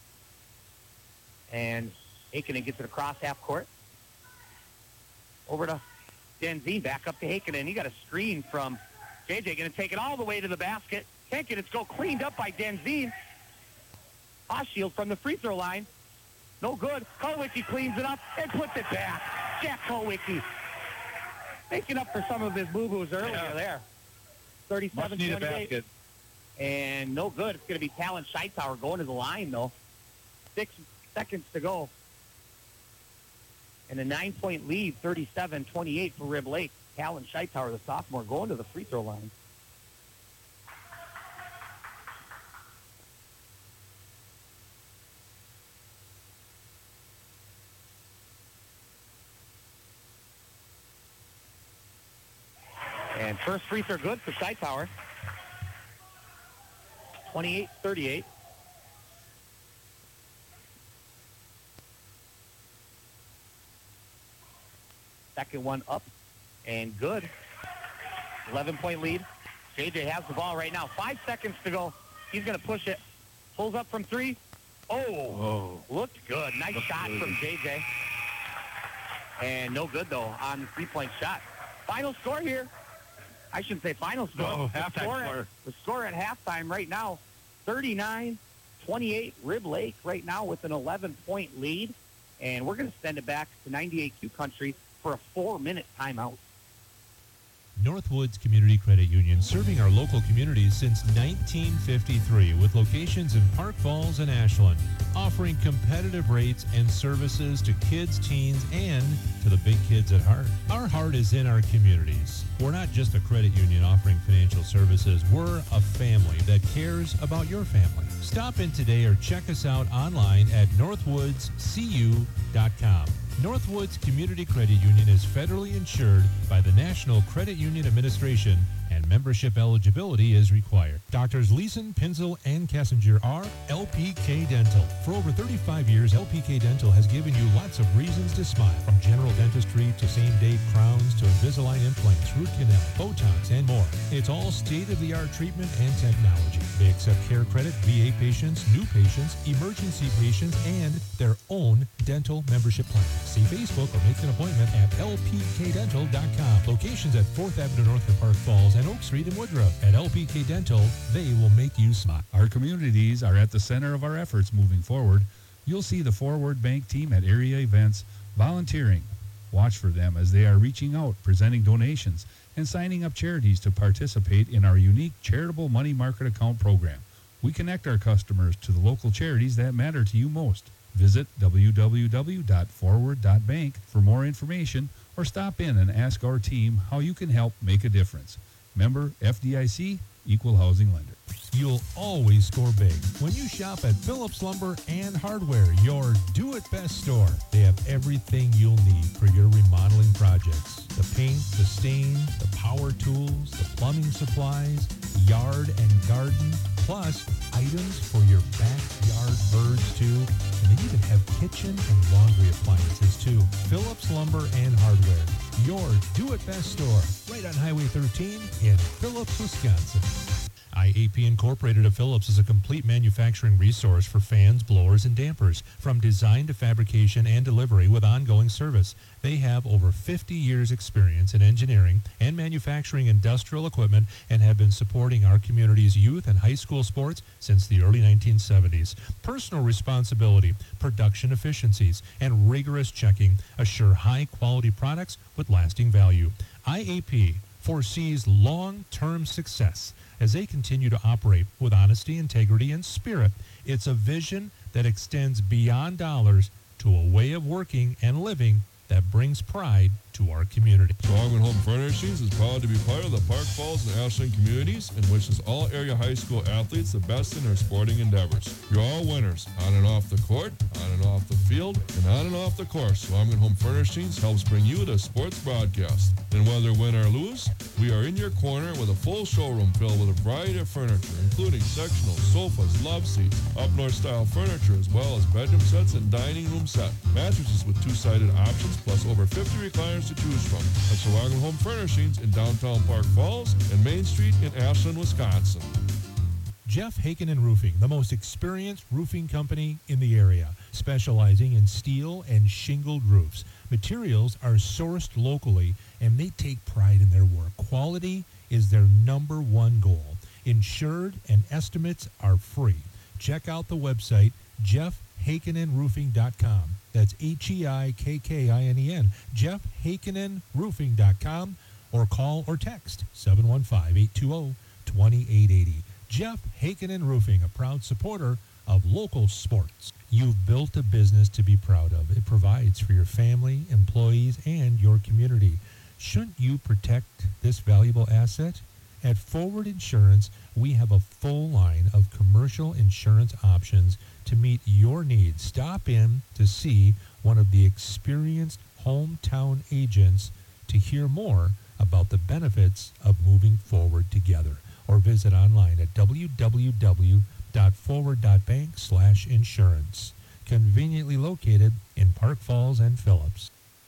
And Aikinen gets it across half court. Over to Danzine, back up to Aikinen. He got a screen from J J. Going to take it all the way to the basket. Can't get it to go. Cleaned up by Danzine. Hochschild from the free throw line. No good. Kowicki cleans it up and puts it back. Jack Kowicki. Making up for some of his boo-boos earlier Yeah. there. thirty-seven Must need a twenty-eight. basket. And no good. It's going to be Talon Scheitauer going to the line, though. Six seconds to go. And a nine-point lead, thirty-seven twenty-eight for Rib Lake. Talon Scheitauer, the sophomore, going to the free throw line. And first free throw good for Scheitauer. twenty-eight thirty-eight. Second one up and good. eleven-point lead. J J has the ball right now. Five seconds to go. He's going to push it. Pulls up from three. Oh, Whoa. looked good. Nice Looked shot good. from J J. And no good, though, on the three-point shot. Final score here. I shouldn't say final score. No, The halftime score at- score. The score at halftime right now, thirty-nine twenty-eight. Rib Lake right now with an eleven-point lead. And we're going to send it back to ninety-eight Q Country for a four-minute timeout. Northwoods Community Credit Union, serving our local communities since nineteen fifty-three with locations in Park Falls and Ashland, offering competitive rates and services to kids, teens, and to the big kids at heart. Our heart is in our communities. We're not just a credit union offering financial services. We're a family that cares about your family. Stop in today or check us out online at northwoods c u dot com. Northwoods Community Credit Union is federally insured by the National Credit Union Administration, and membership eligibility is required. Doctors Leeson, Pinzel, and Kessinger are L P K Dental. For over thirty-five years, L P K Dental has given you lots of reasons to smile, from general dentistry to same-day crowns to Invisalign implants, root canal, Botox, and more. It's all state-of-the-art treatment and technology. They accept care credit, V A patients, new patients, emergency patients, and their own dental membership plan. See Facebook or make an appointment at L P K dental dot com. Locations at fourth Avenue North in Park Falls and Oak Street in Woodruff. At L P K Dental, they will make you smile. Our communities are at the center of our efforts moving forward. You'll see the Forward Bank team at area events volunteering. Watch for them as they are reaching out, presenting donations, and signing up charities to participate in our unique charitable money market account program. We connect our customers to the local charities that matter to you most. Visit w w w dot forward dot bank for more information or stop in and ask our team how you can help make a difference. Member F D I C, Equal Housing Lender. You'll always score big when you shop at Phillips Lumber and Hardware, your do-it-best store. They have everything you'll need for your remodeling projects. The paint, the stain, the power tools, the plumbing supplies, yard and garden, plus items for your backyard birds too. And they even have kitchen and laundry appliances too. Phillips Lumber and Hardware, your do-it-best store, right on Highway thirteen in Phillips, Wisconsin. I A P Incorporated of Phillips is a complete manufacturing resource for fans, blowers, and dampers, from design to fabrication and delivery with ongoing service. They have over fifty years experience in engineering and manufacturing industrial equipment and have been supporting our community's youth and high school sports since the early nineteen seventies. Personal responsibility, production efficiencies, and rigorous checking assure high-quality products with lasting value. I A P foresees long-term success as they continue to operate with honesty, integrity, and spirit. It's a vision that extends beyond dollars to a way of working and living that brings pride to our community. Swagman Home Furnishings is proud to be part of the Park Falls and Ashland communities and wishes all area high school athletes the best in their sporting endeavors. You're all winners, on and off the court, on and off the field, and on and off the course. Swagman Home Furnishings helps bring you the sports broadcast. And whether win or lose, we are in your corner with a full showroom filled with a variety of furniture, including sectional, sofas, love seats, up-north style furniture, as well as bedroom sets and dining room set. Mattresses with two-sided options, plus over fifty recliners to choose from. At Swagman Home Furnishings in downtown Park Falls and Main Street in Ashland, Wisconsin. Jeff Hakenin Roofing, the most experienced roofing company in the area, specializing in steel and shingled roofs. Materials are sourced locally, and they take pride in their work. Quality is their number one goal. Insured and estimates are free. Check out the website, jeff hakenin roofing dot com. That's H E I K K I N E N, jeff hakenin roofing dot com, or call or text seven one five, eight two zero, two eight eight zero. Jeff Hakenin Roofing, a proud supporter of local sports. You've built a business to be proud of. It provides for your family, employees, and your community. Shouldn't you protect this valuable asset? At Forward Insurance, we have a full line of commercial insurance options to meet your needs. Stop in to see one of the experienced hometown agents to hear more about the benefits of moving forward together, or visit online at w w w dot forward dot bank slash insurance. Conveniently located in Park Falls and Phillips.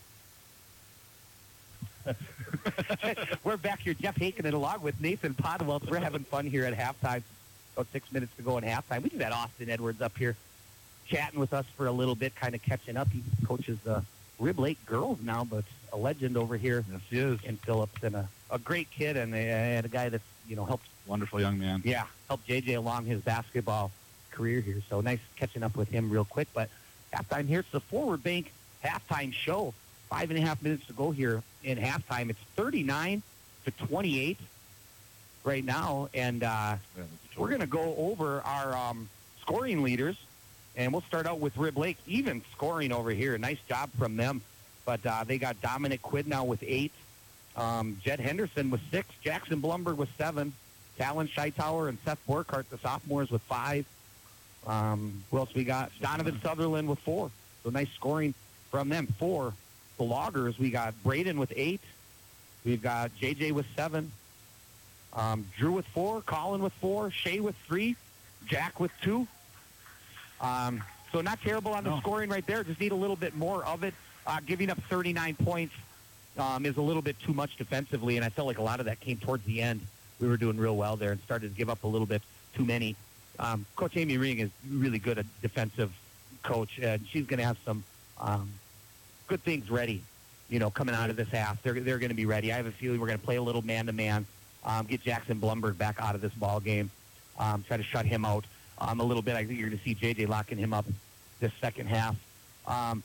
We're back here, Jeff Hakenin along with Nathan Podwell. We're having fun here at halftime. About six minutes to go in halftime. We just had Austin Edwards up here chatting with us for a little bit, kind of catching up. He coaches the Rib Lake girls now, but a legend over here yes, he is. in Phillips, and a, a great kid, and a, and a guy that's, you know, helped. Wonderful young man. Yeah, helped J J along his basketball career here. So nice catching up with him real quick. But halftime here, it's the Forward Bank halftime show. Five and a half minutes to go here in halftime. It's thirty-nine to twenty-eight right now, and uh, Yeah, we're going to go over our um, scoring leaders, and we'll start out with Rib Lake. Even scoring over here. Nice job from them. But uh, they got Dominic Quid now with eight. Um, Jed Henderson with six. Jackson Blumberg with seven. Talon Scheitauer and Seth Borkart, the sophomores, with five. Um, who else we got? Donovan Sutherland with four. So nice scoring from them. Four. The Loggers, we got Braden with eight. We've got J J with seven. Um, Drew with four. Colin with four. Shay with three. Jack with two. Um, so not terrible on the No. scoring right there. Just need a little bit more of it. Uh, giving up thirty-nine points um, is a little bit too much defensively, and I felt like a lot of that came towards the end. We were doing real well there and started to give up a little bit too many. Um, Coach Amy Ring is really good at defensive coach, and she's going to have some um, good things ready, you know, coming out of this half. They're, they're going to be ready. I have a feeling we're going to play a little man-to-man, um, get Jackson Blumberg back out of this ball game, um, try to shut him out um, a little bit. I think you're going to see J J locking him up this second half. Um,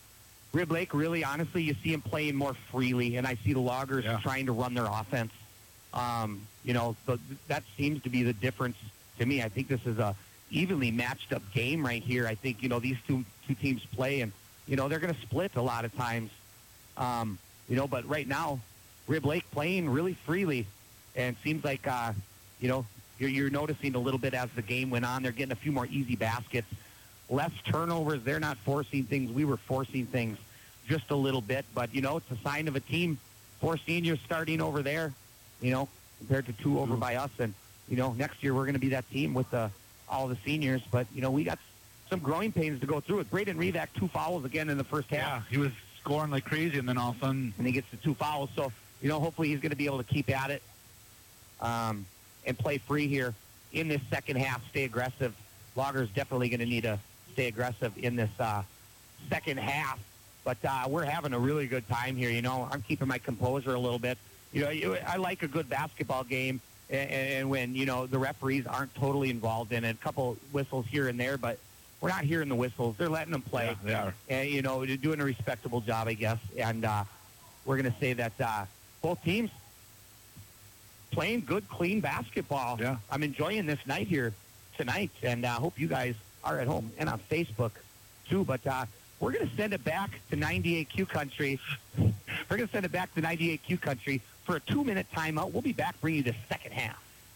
Rib Lake, really, honestly, you see them playing more freely, and I see the Loggers Yeah. trying to run their offense. Um, you know, so that seems to be the difference to me. I think this is a evenly matched up game right here. I think, you know, these two two teams play, and, you know, they're going to split a lot of times. Um, you know, but right now, Rib Lake playing really freely, and it seems like, uh, you know, you're, you're noticing a little bit as the game went on. They're getting a few more easy baskets, less turnovers. They're not forcing things. We were forcing things just a little bit, but, you know, it's a sign of a team. Four seniors starting over there, you know, compared to two over by us. And, you know, next year we're going to be that team with the, all the seniors. But, you know, we got some growing pains to go through it. Braden Revac, two fouls again in the first half. Yeah, he was scoring like crazy, and then all of a sudden... And he gets the two fouls. So, you know, hopefully he's going to be able to keep at it um, and play free here in this second half, stay aggressive. Loggers definitely going to need to stay aggressive in this uh, second half. But uh, we're having a really good time here. You know, I'm keeping my composure a little bit. You know, you, I like a good basketball game, and, and when, you know, the referees aren't totally involved in it. A couple whistles here and there, but we're not hearing the whistles. They're letting them play. Yeah, they are. And, you know, they're doing a respectable job, I guess. And uh, we're going to say that uh, both teams playing good, clean basketball. Yeah. I'm enjoying this night here tonight, and I uh, hope you guys are at home and on Facebook, too. But uh, we're going to send it back to ninety-eight Q Country. We're going to send it back to ninety-eight Q Country for a two-minute timeout. We'll be back bringing you the second half.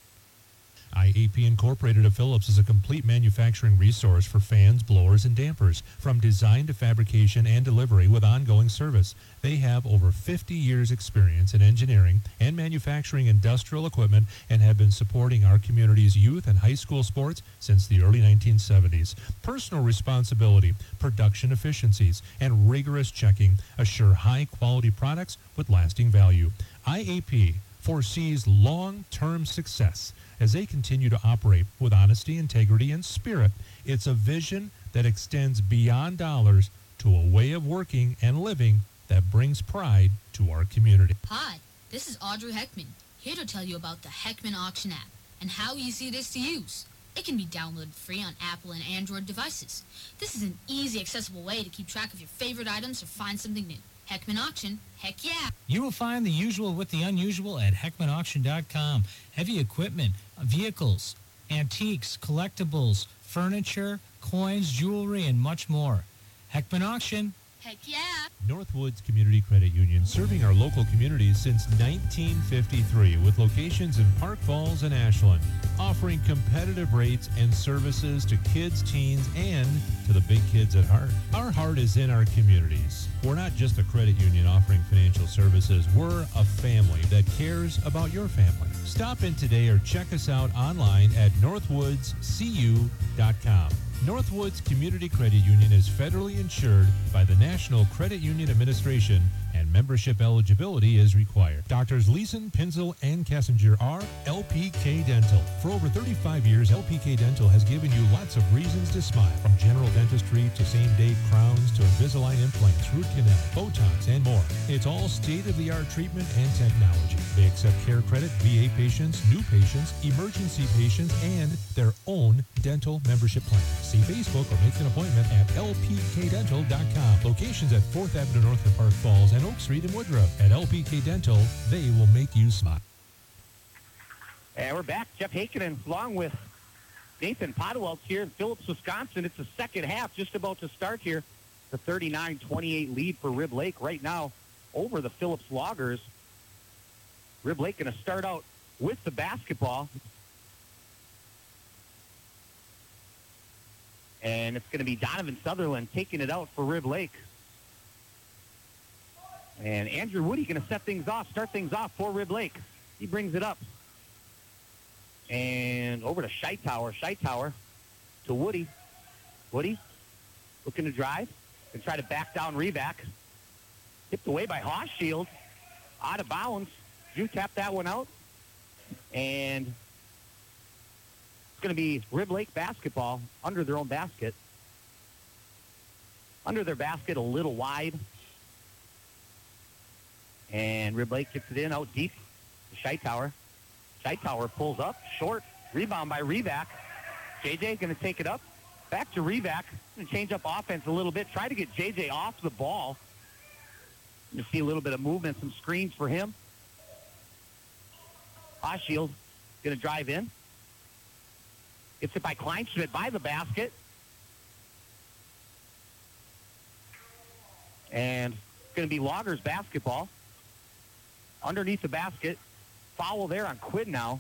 I A P Incorporated of Phillips is a complete manufacturing resource for fans, blowers, and dampers, from design to fabrication and delivery with ongoing service. They have over fifty years experience in engineering and manufacturing industrial equipment and have been supporting our community's youth and high school sports since the early nineteen seventies. Personal responsibility, production efficiencies, and rigorous checking assure high-quality products with lasting value. I A P foresees long-term success as they continue to operate with honesty, integrity, and spirit. It's a vision that extends beyond dollars to a way of working and living that brings pride to our community. Hi, this is Audrey Heckman, here to tell you about the Heckman Auction app and how easy it is to use. It can be downloaded free on Apple and Android devices. This is an easy, accessible way to keep track of your favorite items or find something new. Heckman Auction, heck yeah! You will find the usual with the unusual at heckman auction dot com. Heavy equipment, vehicles, antiques, collectibles, furniture, coins, jewelry, and much more. Heckman Auction. Heck yeah! Northwoods Community Credit Union, serving our local communities since nineteen fifty-three with locations in Park Falls and Ashland, offering competitive rates and services to kids, teens, and to the big kids at heart. Our heart is in our communities. We're not just a credit union offering financial services. We're a family that cares about your family. Stop in today or check us out online at northwoods c u dot com. Northwoods Community Credit Union is federally insured by the National Credit Union Administration, and membership eligibility is required. Doctors Leeson, Pinzel, and Kessinger are L P K Dental. For over thirty-five years, L P K Dental has given you lots of reasons to smile, from general dentistry to same-day crowns to Invisalign implants, root canal, Botox, and more. It's all state-of-the-art treatment and technology. They accept care credit, V A patients, new patients, emergency patients, and their own dental membership plan. See Facebook or make an appointment at L P K dental dot com. Locations at fourth Avenue North in Park Falls and Oak Street in Woodruff. At L P K Dental, they will make you smile. And we're back. Jeff Hakinen along with Nathan Podwelz here in Phillips, Wisconsin. It's the second half just about to start here. The thirty-nine twenty-eight lead for Rib Lake right now over the Phillips Loggers. Rib Lake going to start out with the basketball. And it's going to be Donovan Sutherland taking it out for Rib Lake. And Andrew Woody going to set things off, start things off for Rib Lake. He brings it up. And over to Scheitauer. Scheitauer to Woody. Woody looking to drive and try to back down Revac. Tipped away by Hochschild. Out of bounds. Drew tapped that one out. And it's going to be Rib Lake basketball under their own basket. Under their basket, a little wide. And Rib Lake gets it in out deep to Scheitauer. Scheitauer pulls up, short, rebound by Revac. J J going to take it up. Back to Revac. Going to change up offense a little bit. Try to get J J off the ball. You see a little bit of movement, some screens for him. Oshiel going to drive in. Gets it by Kleinschmidt by the basket. And it's going to be Loggers basketball. Underneath the basket. Foul there on Quinn now.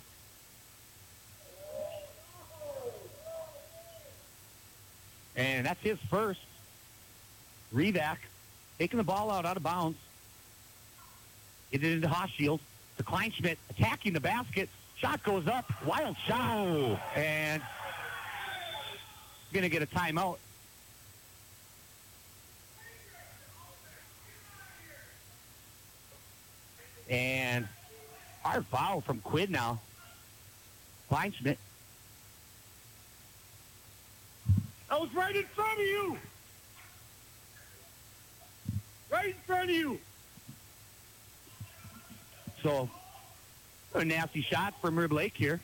And that's his first. Revac taking the ball out, out of bounds. Get it into Hoshield. To Kleinschmidt attacking the basket. Shot goes up. Wild shot. And going to get a timeout. And hard foul from Quinn now. Kleinschmidt. I was right in front of you. Right in front of you. So, a nasty shot from Rib Lake here.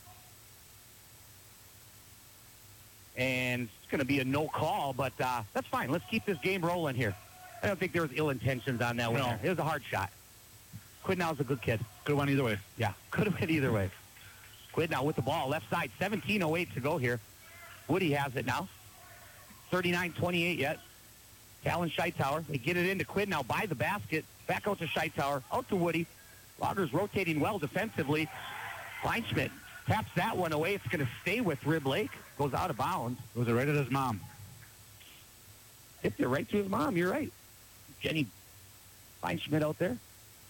And it's going to be a no call, but uh, that's fine. Let's keep this game rolling here. I don't think there was ill intentions on that one. No. It was a hard shot. Quidnow's a good kid. Could have went either way. Yeah, could have went either way. Quidnow with the ball, left side, seventeen oh eight to go here. Woody has it now. thirty-nine twenty-eight yet. Talon Scheitower. They get it into Quidnow by the basket. Back out to Scheitower. Out to Woody. Loggers rotating well defensively. Kleinschmidt taps that one away. It's going to stay with Rib Lake. Goes out of bounds. Was it right at his mom? Tipped it right to his mom. You're right. Jenny Kleinschmidt out there.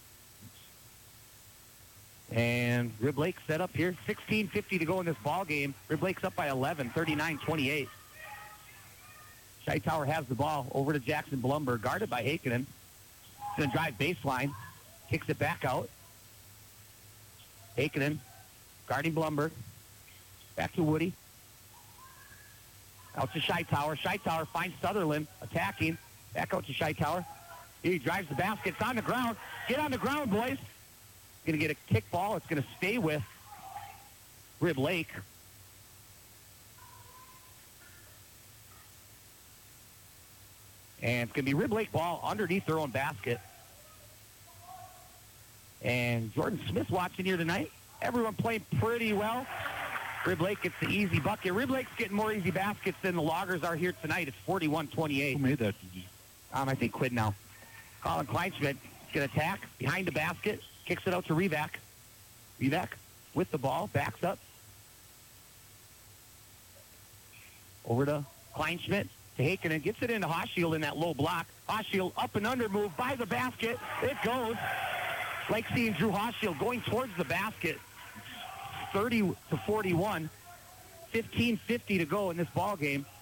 And Rib Lake set up here. sixteen fifty to go in this ball game. Rib Lake's up by eleven, thirty-nine twenty-eight. Scheitower has the ball over to Jackson Blumberg, guarded by Heikkinen. Going to drive baseline. Kicks it back out. Heikkinen guarding Blumberg. Back to Woody. Out to Scheitower. Scheitower finds Sutherland attacking. Back out to Scheitower. He drives the basket. It's on the ground. Get on the ground, boys. Going to get a kick ball. It's going to stay with Rib Lake. And it's going to be Rib Lake ball underneath their own basket. And Jordan Smith watching here tonight. Everyone playing pretty well. Rib Lake gets the easy bucket. Rib Lake's getting more easy baskets than the Loggers are here tonight. It's forty-one twenty-eight. Who made that? Um, I think Quinn now. Colin Kleinschmidt going to attack behind the basket. Kicks it out to Revac. Revac with the ball. Backs up. Over to Kleinschmidt. To Heikkinen. Gets it into Hoshiel in that low block. Hoshiel up and under move by the basket. It goes. Like seeing Drew Hoshiel going towards the basket. thirty to forty-one. fifteen fifty to go in this ball game.